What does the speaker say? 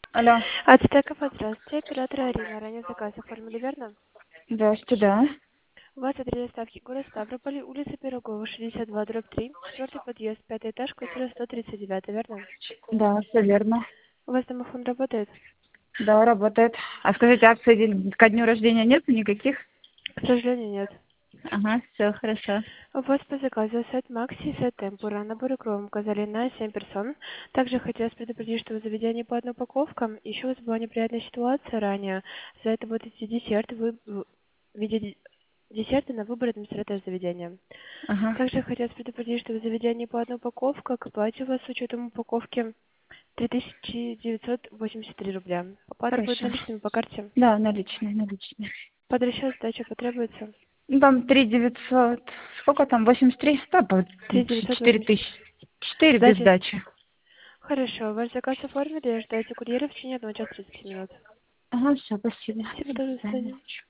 Алло. Ацтеков, здравствуйте. Оператор Арина. Ранее заказ оформили, верно? Здравствуйте, да. У вас адрес доставки город Ставрополь, улица Пирогова, 62/3, четвертый подъезд, пятый этаж, квартира 139, верно? Да, все верно. У вас домофон работает? Да, работает. А скажите, акций ко дню рождения нет никаких? К сожалению, нет. Ага, все хорошо. У вас по заказу сет Макси и сет Темпура. Набор икру указали на 7 персон. Также хотелось предупредить, что в заведении по одной упаковкам. Еще у вас была неприятная ситуация ранее. За это будете десерт в виде десерта на выбор администратора заведения. Ага. Также хотелось предупредить, что в заведении по одной упаковке к оплате у вас с учетом упаковки 3983 рубля. Оплата будет Хорошо. наличными по карте. Да, наличные, наличные. Под расчет сдача потребуется Ну, там 3900. Сколько там? 83? Да, по 4 3980. тысячи. 4 без Сдача. сдачи. Хорошо, ваш заказ оформили, ждайте курьера в течение 1 часа 30 минут. Ага, все, спасибо. Всего До доброго, до свидания. свидания.